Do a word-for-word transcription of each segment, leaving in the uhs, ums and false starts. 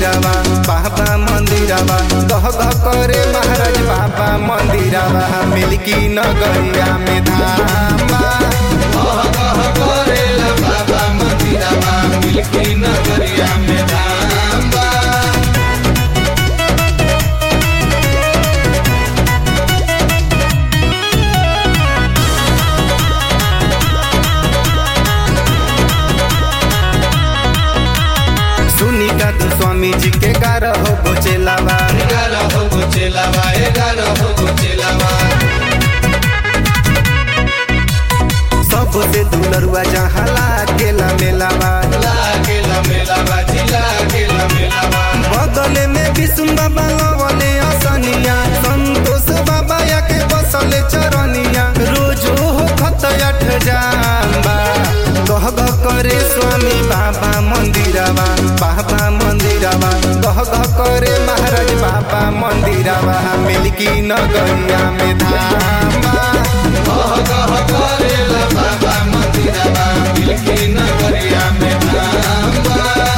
मंदिरवा बाबा मंदिरवा गह गह करे महाराज बाबा मंदिरवा मिल्की नगरिया में धामा गह गह करेला बाबा मंदिरवा मिल्की नगरिया में धामा। सुनिका तू स्वामी जी के गारह हो गोचेलावा ग्यारह हो गोचेलावा ग्यारह हो गोचेलावा सबसे दुलरुआ जहाँ लागेला मेलावा लागेला मेलावा जी लागेला मेलावा। बगले में विष्णु बाबा लवले असनिया संतोष बाबा या के बसले चरनिया रोजो हो खत अठ जाम्बा गह गह करे स्वामी बाबा मंदिरवा बाबा मंदिरवा गह गह करे महाराज बाबा मंदिरवा मिल्की नगरिया में धामा गह गह करेला बाबा मंदिरवा मिल्की नगरिया में धामा।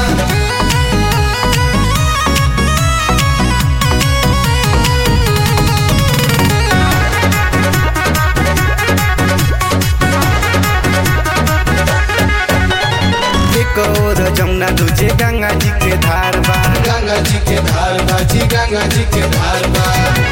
एक और जमुना दूजे गंगा जी के धार बा गंगा जी के धार बा जी गंगा जी के धार बा।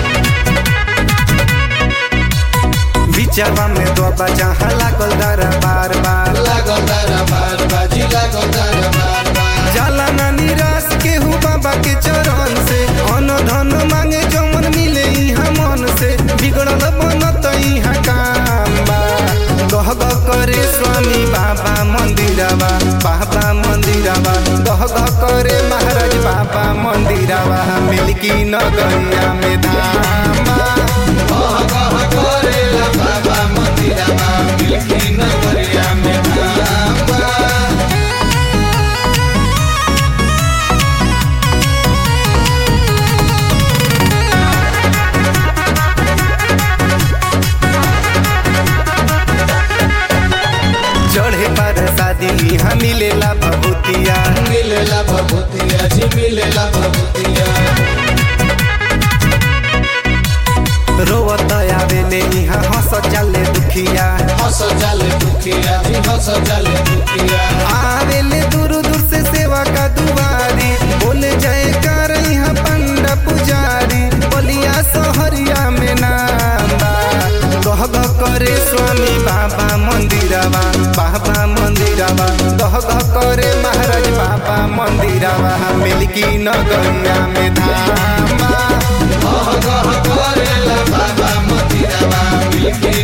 बिचवा में दोबा जहाँ लागल दरबार बा लागल दरबार बा जी लागल दरबार बा। जाला ना निराश केहू बाबा के चरण से अन धन मांगे जमन मिले यहाँ मन से बिगड़ल बनत यहाँ काम बा गह गह करे स्वामी बाबा मंदिरवा बाबा मंदिरवा गह गह करे महाराज बाबा मंदिरवा मिल्की नगरिया में धामा गह गह करेला बाबा मंदिरवा मिल्की नगरिया में धामा। चढ़े पर शादी यहाँ मिलेला भभूतिया मिलेला भभूतिया जी मिलेला भभूतिया। रोवत आवेले यहाँ हंस चले दुखिया हंस जाले दुखिया जी हंस जाले दुखिया। आवेले दूर दूर से सेवा का दुआरी बोले जय कर यहाँ पंडा पुजारी बलिया सहरिया में नाम बा गह गह करे स्वामी बाबा मंदिरवा बाबा मंदिरवा गह गह करे महाराज बाबा मंदिरवा मिल्की नगरिया में धामा गह गह करेला बाबा मंदिरवा मिल्की